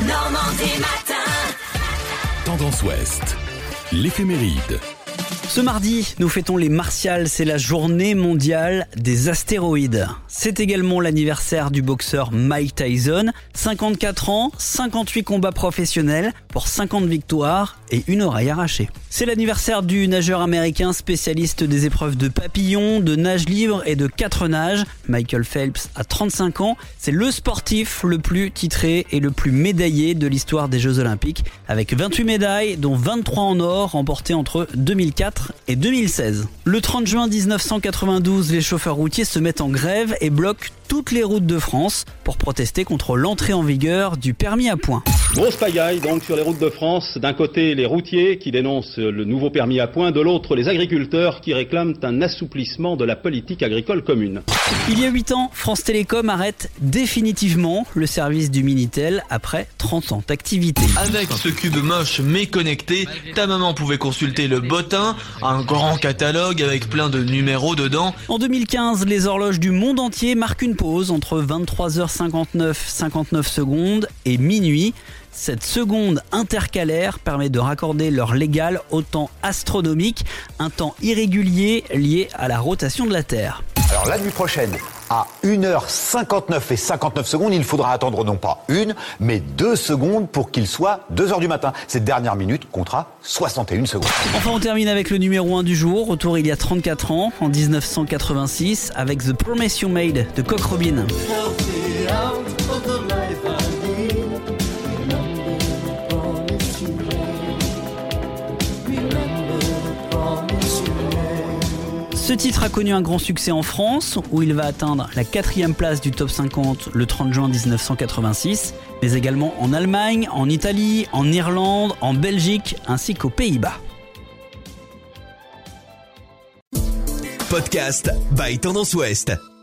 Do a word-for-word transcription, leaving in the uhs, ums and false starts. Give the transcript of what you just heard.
Normandie matin. Tendance Ouest, l'éphéméride. Ce mardi, nous fêtons les Martials, c'est la journée mondiale des astéroïdes. C'est également l'anniversaire du boxeur Mike Tyson, cinquante-quatre ans, cinquante-huit combats professionnels pour cinquante victoires et une oreille arrachée. C'est l'anniversaire du nageur américain spécialiste des épreuves de papillon, de nage libre et de quatre nages. Michael Phelps a trente-cinq ans, c'est le sportif le plus titré et le plus médaillé de l'histoire des Jeux Olympiques, avec vingt-huit médailles, dont vingt-trois en or, remportées entre deux mille quatre et deux mille seize. Le trente juin dix-neuf cent quatre-vingt-douze, les chauffeurs routiers se mettent en grève et bloquent toutes les routes de France pour protester contre l'entrée en vigueur du permis à points. Grosse pagaille donc sur les routes de France. D'un côté les routiers qui dénoncent le nouveau permis à points, de l'autre les agriculteurs qui réclament un assouplissement de la politique agricole commune. Il y a huit ans, France Télécom arrête définitivement le service du Minitel après trente ans d'activité. Avec ce cube moche mais connecté, ta maman pouvait consulter le bottin, un grand catalogue avec plein de numéros dedans. En deux mille quinze, les horloges du monde entier marquent une pause entre vingt-trois heures cinquante-neuf, cinquante-neuf secondes et minuit. Cette seconde intercalaire permet de raccorder l'heure légale au temps astronomique, un temps irrégulier lié à la rotation de la Terre. Alors la nuit prochaine, à une heure cinquante-neuf et cinquante-neuf secondes, il faudra attendre non pas une, mais deux secondes pour qu'il soit deux heures du matin. Cette dernière minute comptera soixante et une secondes. Enfin, on termine avec le numéro un du jour, retour il y a trente-quatre ans, en dix-neuf cent quatre-vingt-six, avec The Promise You Made de Cock Robin. Ce titre a connu un grand succès en France, où il va atteindre la quatrième place du top cinquante le trente juin dix-neuf cent quatre-vingt-six, mais également en Allemagne, en Italie, en Irlande, en Belgique, ainsi qu'aux Pays-Bas. Podcast by Tendance Ouest.